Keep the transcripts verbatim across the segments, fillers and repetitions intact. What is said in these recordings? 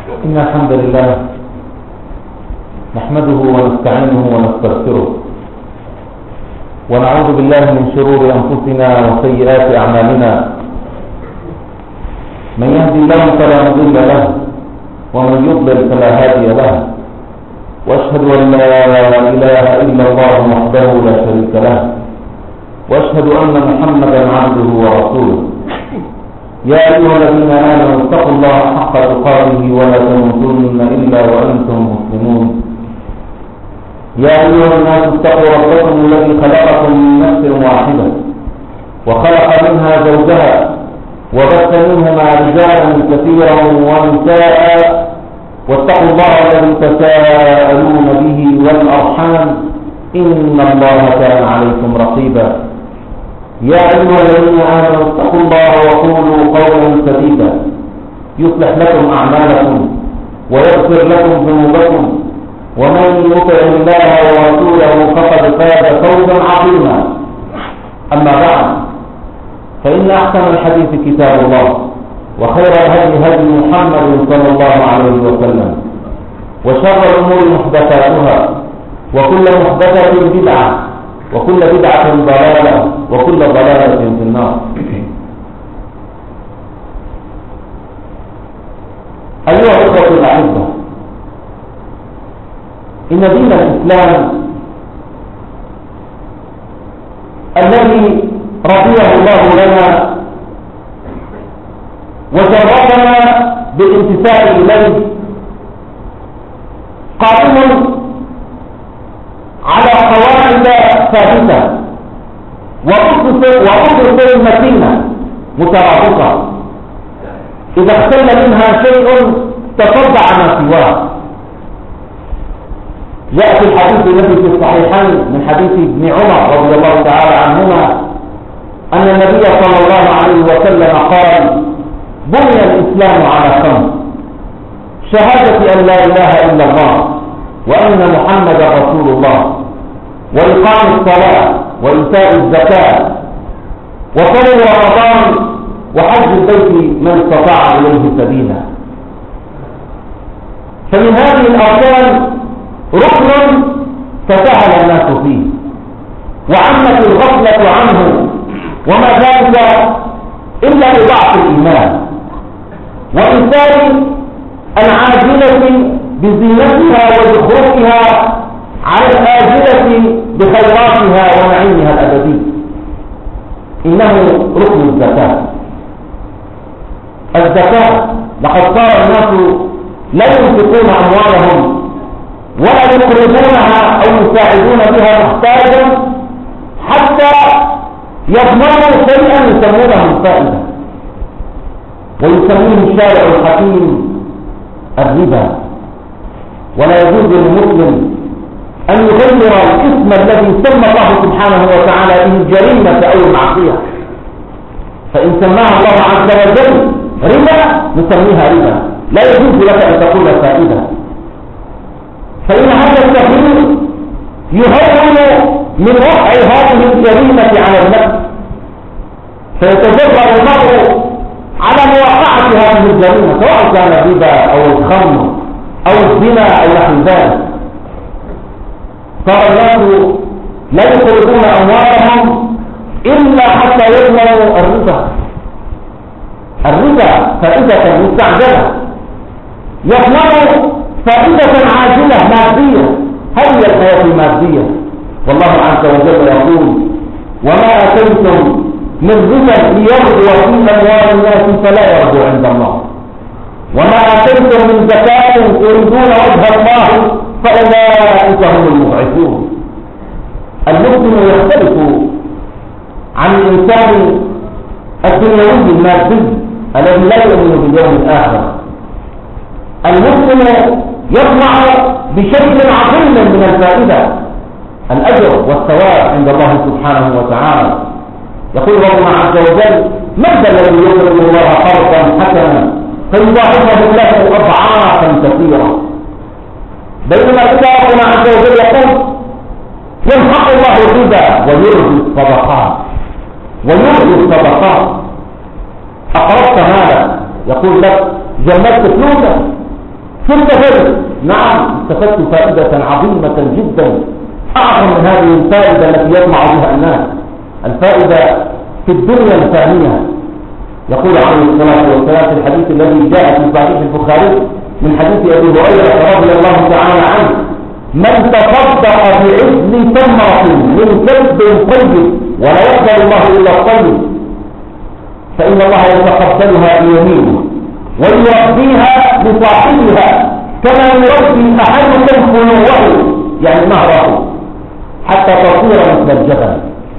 إن الحمد لله نحمده ونستعينه ونستغفره ونعوذ بالله من شرور أنفسنا وسيئات أعمالنا. من يهدي الله فلا مضل له ومن يضلل فلا هادي له، وأشهد أن لا إله إلا الله وحده لا شريك له، وأشهد أن محمدا عبده ورسوله. يا أيها الذين آمنوا اتقوا الله حق تقاته ولا تموتن إلا وأنتم مسلمون. يا أيها الناس اتقوا ربكم الذي خلقكم من نفس واحدة وخلق منها زوجها وبث منهما رجالا كثيرا ونساء، واتقوا الله الذي تساءلون به والأرحام إن الله كان عليكم رقيبا. يا أيها الذين آمنوا اتقوا الله وقولوا قولا سديدا يصلح لكم أعمالكم ويغفر لكم ذنوبكم، ومن يطع الله ورسوله فقد فاز فوزا عظيما. أما بعد، فإن أحسن الحديث كتاب الله، وخير الهدي هدي محمد صلى الله عليه وسلم، وشر الأمور محدثاتها، وكل محدثة بدعة، وكل بدعة ضلالة، وكل ضلالة في النار. أيها الأخوة الأحبة، إن دين الإسلام الذي رضيه الله لنا وجربنا بالامتثال إليه قائم على قواعد ثابتة وأسس متينة مترابطة، إذا اختل منها شيء تصدع ما سواه. جاء في الحديث الذي في الصحيحين من حديث ابن عمر رضي الله تعالى عنهما أن النبي صلى الله عليه وسلم قال: بني الإسلام على خمس: شهادة أن لا إله إلا الله وأن محمدا رسول الله، وإقام الصلاة، وإيتاء الزكاة، وصوم رمضان، وحج البيت من استطاع إليه سبيلا. فمن هذه الأركان ركن تساهل الناس فيه وعمت الغفلة عنه، وما ذلك إلا لضعف الإيمان وإنسان العاجلة بزينتها وزخرفها على الآجلة بخيراتها ونعيمها الأبدي. إنه ركن الزكاة. الزكاة لقد صار الناس لا ينفقون أموالهم ولا يقرضونها أو يساعدون بها محتاجا حتى يضمنوا شيئا يسمونه الفائدة، ويسميه الشارع الحكيم الربا. ولا يجوز للمسلم أن يغير الاسم الذي سمى الله سبحانه وتعالى به الجريمة أو المعصية، فإن سماها الله عز وجل ربا نسميها ربا، لا يجوز لك أن تقول فائدة، فإن هذا التغيير يهون من وقع هذه الجريمة على النفس، فيتجرأ المرء على مواقعة هذه الجريمة، سواء كان الربا أو الخمر أو الزنا أو نحو ذلك. صار الناس لا يقرضون أموالهم إلا حتى يضمنوا الربا. الربا فائدة مستعجلة، يضمن فائدة عاجلة مادية. هذه الحياة المادية. والله عز وجل يقول: وما آتيتم من ربا ليربو في أموال الناس فلا يربو عند الله، وما آتيتم من زكاة تريدون وجه الله فأولئك هم المضعفون. المسلم يختلف عن الإنسان الدنيوي المادي الذي لا يؤمن باليوم الآخر. المسلم يطمع بشيء عظيم من الفائدة، الأجر والثواب عند الله سبحانه وتعالى. يقول ربنا عز وجل: من ذا الذي يقرض الله قرضا حسنا فيضاعفه له أضعافا كثيرة؟ بينما ربنا عز وجل يقول: يمحق الله الربا ويربي الصدقات ويربي الصدقات. أقرضت مالا، يقول لك: جمدت فلوسك تستفدت؟ نعم استفدت فائدة عظيمة جدا، أعظم من هذه الفائدة التي يطمع بها الناس، الفائدة في الدنيا الفانية. يقول عليه الصلاة والسلام في الحديث الذي جاء في صحيح البخاري من حديث أبي هريرة رضي الله تعالى عنه: من تصدق بعزل ثمرة من كسب طيب ولا يقبل الله إلا الطيب فإن الله يتقبلها بيمينه ويربيها لصاحبها كما يربي أحدكم فلوه يعني نهره حتى تصير مثل الجبل.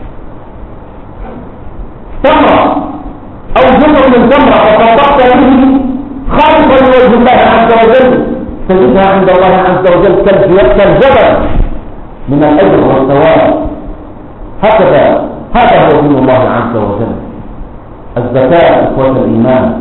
ثمرة أو جزء من ثمرة فتصدقت به خالصا لوجه الله عز وجل تجدها عند الله عز وجل كالجبل من الأجر والثواب. هكذا هذا هو دين الله عز وجل. الزكاة إخوة الإيمان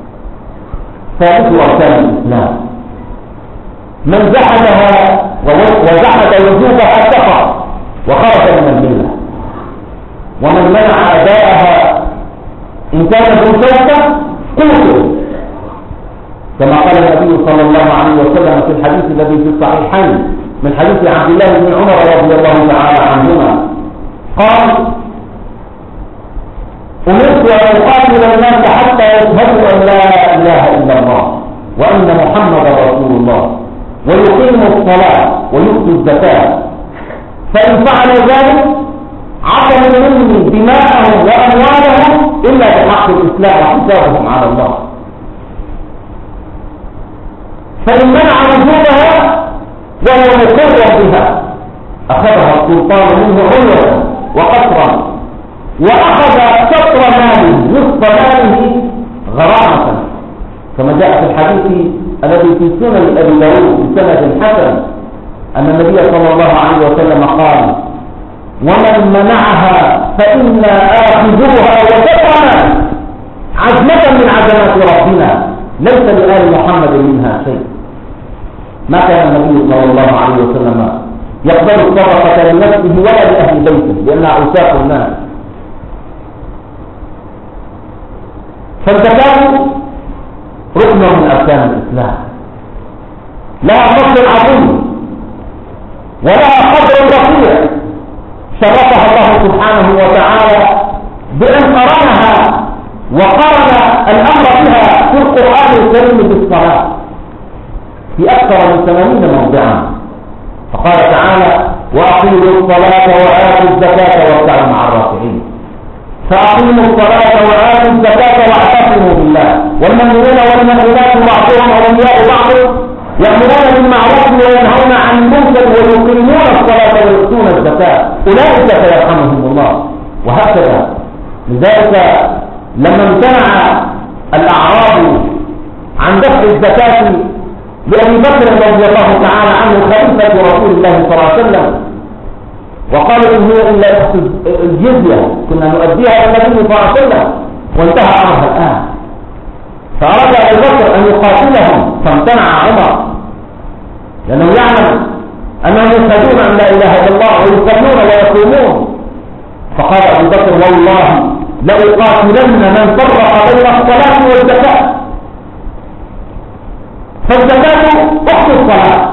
ثالث أركان الإسلام، من جحدها وجحد وجوبها كفر وخرج من الملة، ومن منع أداءها إن كان ذو شوكة قتل، كما قال النبي صلى الله عليه وسلم في الحديث الذي في الصحيحين من حديث عبد الله بن عمر رضي الله تعالى عنهما قال: أمرت أن أقاتل الناس حتى يشهدوا أن لا إله إلا الله وأن محمدا رسول الله ويقيموا الصلاة ويؤتوا الزكاة، فإن فعلوا ذلك عصموا مني دماءهم وأموالهم إلا بحق الإسلام وحسابهم على الله. فإن منع وجوبها وهو مقر بها أخذها السلطان منه عنوة وقصرا، وأخذ شطر ماله نصف ماله غرامة، كما جاء في الحديث الذي في سنن أبي داود بسند حسن أن النبي صلى الله عليه وسلم قال: ومن منعها فإنا آخذوها وشطرنا عزمة من عزمات ربنا ليس لآل محمد منها شيء. ما كان النبي صلى الله عليه وسلم يقبل الصدقة لنفسه ولا لأهل بيته لأنها أوساخ الناس. فالزكاة ركن من أركان الإسلام، لها فضل عظيم ولها قدر رفيع شرفها الله سبحانه وتعالى بأن قرنها وقرن الأمر بها في القرآن الكريم بالصلاة في أكثر من ثمانين موضعا، فقال تعالى: وأقيموا الصلاة وآتوا الزكاة واركعوا مع الراكعين. فأقيموا الصلاة وآتوا الزكاة واعتصموا بالله، والمؤمنون والمؤمنات بعضهم أولياء بعض يأمرون بالمعروف وينهون عن المنكر ويقيمون الصلاة ويؤتون الزكاة أولئك سيرحمهم الله. وهكذا لذلك لما امتنع الأعراب عن دفع الزكاة لأبي بكر رضي الله تعالى عنه خليفة رسول الله صلى الله عليه وسلم وقالوا إن هي إلا الجزية كنا نؤديها إلى النبي صلى الله عليه وسلم وانتهى أمرها الآن، فأراد أبو بكر أن يقاتلهم فامتنع عمر لأنه يعلم أنهم يشهدون أن لا إله إلا الله ويصلون ويصومون، فقال أبو بكر: والله لأقاتلن من فرق بين الصلاة والزكاة. فالزكاة أخت الصلاة.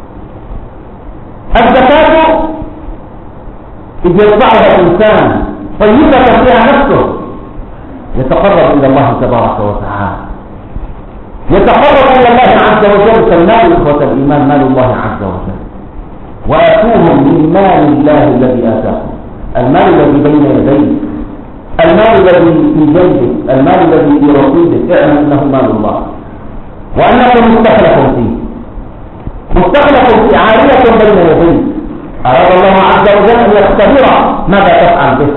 الزكاة إذ يدفعها الإنسان طيبة فيها نفسه يتقرب إلى الله تبارك وتعالى، يتقرب إلى الله عز وجل. فالمال إخوة الإيمان مال الله عز وجل، وآتوهم من مال الله الذي آتاكم، المال الذي بين يديك، المال الذي في جيبك، المال الذي في رصيدك، اعلم أنه مال الله وأنه مستخلف فيه، مستخلف في عالية بين يديك. أراد الله عز وجل أن يختبر ماذا تفعل به،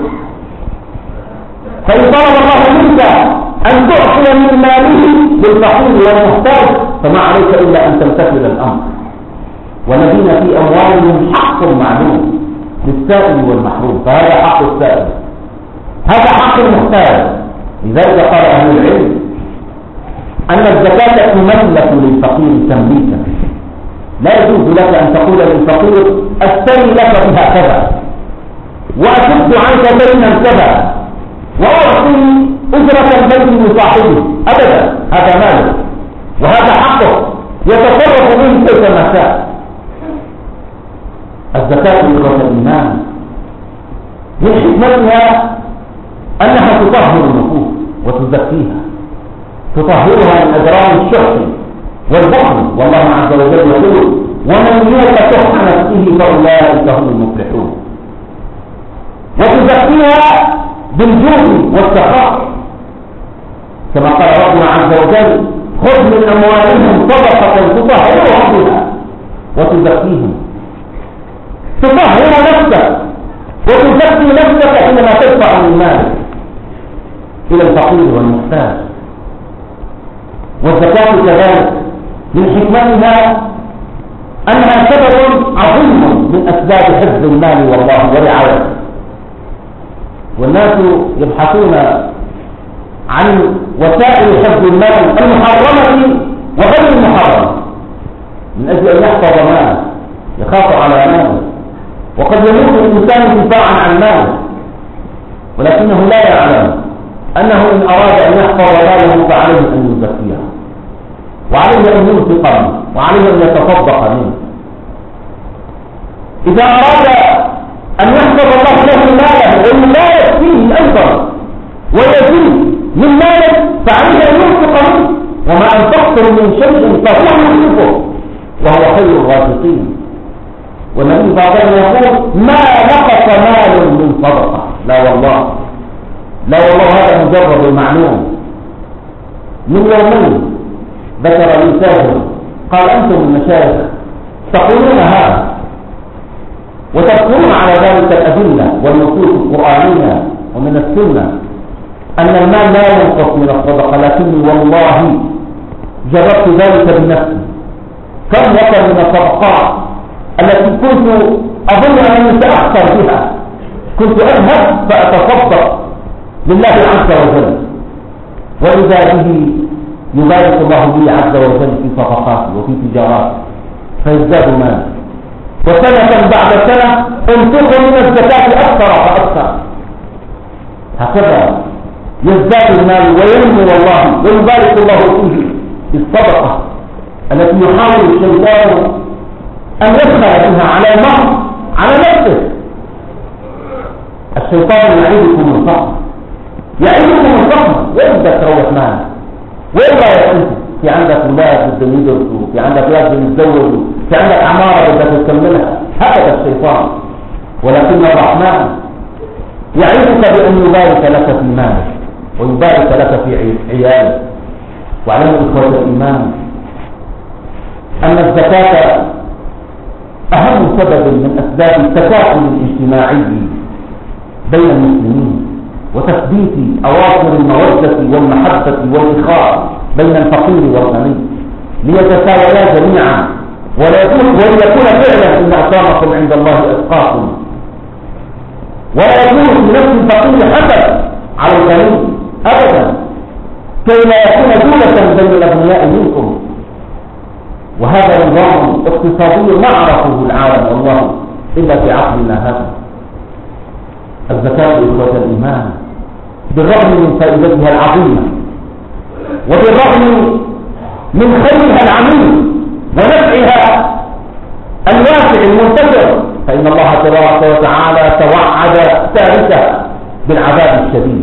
فإن طلب الله منك أن تعطي من ماله للفقير والمحتاج فما عليك إلا أن تمتثل الأمر. والذين في أموالهم حق معلوم للسائل والمحروم، فهذا حق السائل، هذا حق المحتاج. لذلك قال أهل العلم أن الزكاة تملك للفقير تمليكا، لا يجوز لك أن تقول للفقير: أستري لك بها كذا وأسد عنك دينا كذا وأعطي أجرة البيت لصاحبه، أبدا، هذا ماله وهذا حقه، يتصرف به كيفما شاء. الزكاة إخوة الإيمان من حكمتها أنها تطهر النفوس وتزكيها، تطهرها من أجرام الشح والبخل، والله عز وجل يقول: ومن يوق شح نفسه فأولئك هم المفلحون. وتزكيها بالجود والسخاء، كما قال ربنا عز وجل: خذ من أموالهم صدقة تطهرهم بها وتزكيهم. تطهر نفسك وتزكي نفسك حينما تدفع من مالك إلى الفقير والمحتاج. والزكاة كذلك من حكمتها أنها سبب عظيم من أسباب حفظ المال والله ورعايته. والناس يبحثون عن وسائل حفظ المال المحرمة وغير المحرمة من أجل أن يحفظ ماله، يخاف على ماله، وقد يموت الإنسان دفاعا عن ماله، ولكنه لا يعلم أنه إن أراد أن يحفظ ماله فعليه أن يزكيه، وعليه أن ينفق منه، وعليه أن يتصدق منه. إذا أراد أن يحفظ الله له ماله ويبارك فيه أيضا ويزيد من ماله فعليه أن ينفق منه، وما أنفقتم من شيء فهو ينفقه وهو خير الرازقين. والنبي صلى الله عليه وسلم يقول: ما نقص مال من صدقة. لا والله، لا والله، هذا مجرد المعلوم. من يومين ذكر لي تاجر قال: أنتم المشايخ تقولون هذا وتذكرون على ذلك الأدلة والنصوص القرآنية ومن السنة أن المال لا ينقص من الصدقة، لكني والله جربت ذلك بنفسي. كم وكم من الصدقات التي كنت أظن أنني سأخسر بها كنت أذهب فأتصدق لله عز وجل، وإذا به يبارك الله لي عز وجل في صفقاتي وفي تجاراتي فيزداد مالي، وسنة بعد سنة انفق من الزكاة أكثر فأكثر. هكذا يزداد المال وينمو والله ويبارك الله فيه بالصدقة التي يحاول الشيطان أن يدخل بها على المرء على نفسه. الشيطان يعيدكم الفقر، يعيدكم الفقر، ويبدأ تروح مالك، وين رايح انت؟ في عندك اولاد بدهم يدرسوا، في عندك اولاد بدهم يتزوجوا، في عندك عماره بدك تكملها. هكذا الشيطان. ولكن الرحمن يعيدك بأن يبارك لك في مالك ويبارك لك في عيالك. واعلموا إخوة الإيمان أن الزكاة أهم سبب من أسباب التكافل الاجتماعي بين المسلمين وتثبيت أواصر المودة والمحبة والإخاء بين الفقير والغني ليتساويا جميعا، وليكون فعلا إن أكرمكم عند الله أتقاكم، ولا يكون في نفس الفقير حسد على الغني أبدا، كي لا يكون دولة بين الأغنياء منكم. وهذا نظام اقتصادي ما عرفه العالم والله إلا في عقلنا هذا. الزكاة إخوة الإيمان بالرغم من فائدتها العظيمة وبالرغم من خيرها العميم ونفعها الواسع المنتشر، فإن الله تبارك وتعالى توعد تاركها بالعذاب الشديد،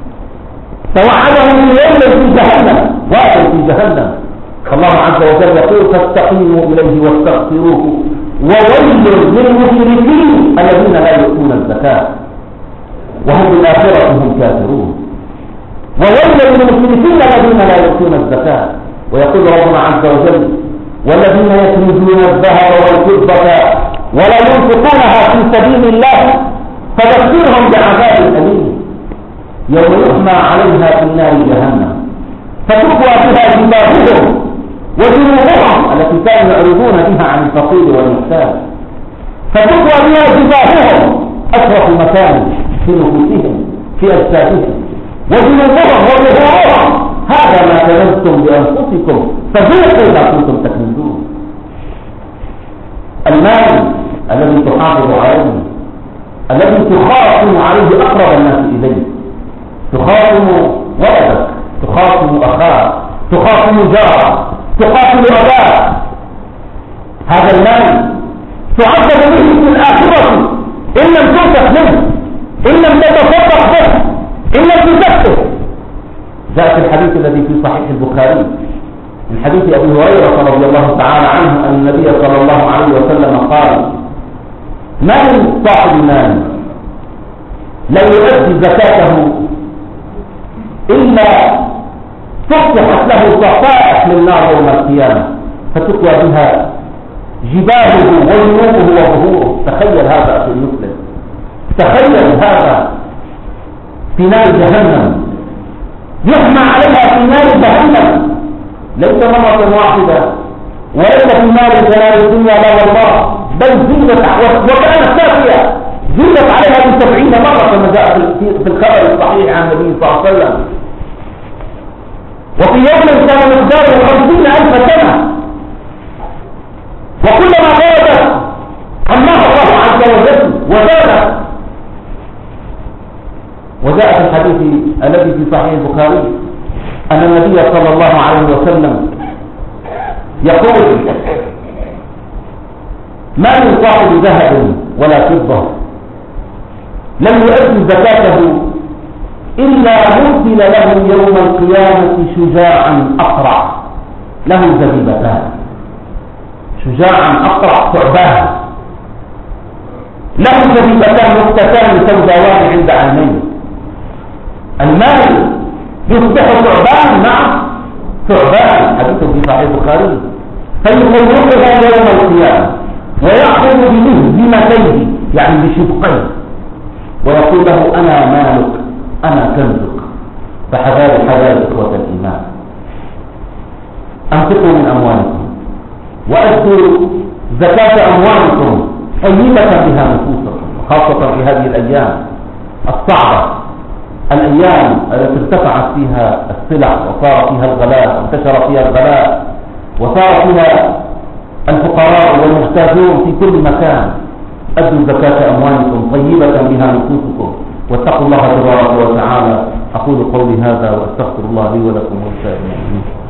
توعده بيوم في جهنم، واحد في جهنم. فالله عز وجل يقول: فاستقيموا إليه واستغفروه وويل للمشركين الذين لا يؤتون الزكاة وهم بالآخرة هم كافرون. وويل للمشركين الذين لا يؤتون الزكاة. ويقول ربنا عز وجل: والذين يكنزون الذهب والفضة ولا ينفقونها في سبيل الله فبشرهم بعذاب أليم يوم يحمى عليها في نار جهنم فتكوى بها جباههم وجنوبهم التي كانوا يعرضون بها عن الفقير والمحتاج، فتكوى بها جباههم أشرف مكان في نفوسهم في أجسادهم، وجنوبهم وظهورهم هذا ما كنزتم بأنفسكم فذوقوا ما كنتم تكنزون. المال الذي تحافظ عليه، الذي تخاصم عليه أقرب الناس إليه، تخاصم ولدك، تخاصم أخاك، تخاصم جارك، تخاصم أباك، المال تعذب به في الآخرة إن لم تنفق منه، إن لم تتصدق به، إن لم تزكه. جاء في الحديث الذي في صحيح البخاري من حديث أبي هريرة رضي الله تعالى عنه أن النبي صلى الله عليه وسلم قال: ما من صاحب مال لا يؤدي زكاته إلا فتحت له صفائح من نار يوم القيامة فتكوى بها جباهه وجنوبه وظهوره. تخيل هذا أخي المسلم، تخيل هذا في نار جهنم، يحمى عليها في نار جهنم ليس مرة واحدة وليس في نار جلال الدنيا، لا والله، بل زيدت وكانت كافية، زيدت عليها بسبعين مرة كما جاء في الخبر الصحيح عن النبي صلى الله عليه وسلم. وفي يوم كان مقداره خمسين ألف سنة، وكلما غابت الله الله عز وجل وزادت. وجاء في الحديث الذي في صحيح البخاري أن النبي صلى الله عليه وسلم يقول: ما من صاحب ذهب ولا فضة لم يؤدي زكاته إلا مثل له يوم القيامة شجاعا أقرع له زبيبتان. شجاعا أقرع ثعبان له زبيبتان مختتان سوداوان عند عينيه. المال يصبح ثعبان، نعم ثعبان، حديث في صحيح البخاري، فيخلقها يوم القيامة ويأخذ بمهزمتيه يعني بشدقيه ويقول له: أنا مالك أنا كنزك. فحذار حذار إخوة الإيمان، أنفقوا من أموالكم وأدوا زكاة أموالكم طيبة بها نفوسكم، خاصة في هذه الأيام الصعبة، الأيام التي ارتفعت فيها السلع وصار فيها الغلاء وانتشر فيها الغلاء وصار فيها الفقراء والمحتاجون في كل مكان. أدوا زكاة أموالكم طيبة بها نفوسكم واتقوا الله تبارك وتعالى. أقول قولي هذا وأستغفر الله لي ولكم ولسائر المسلمين.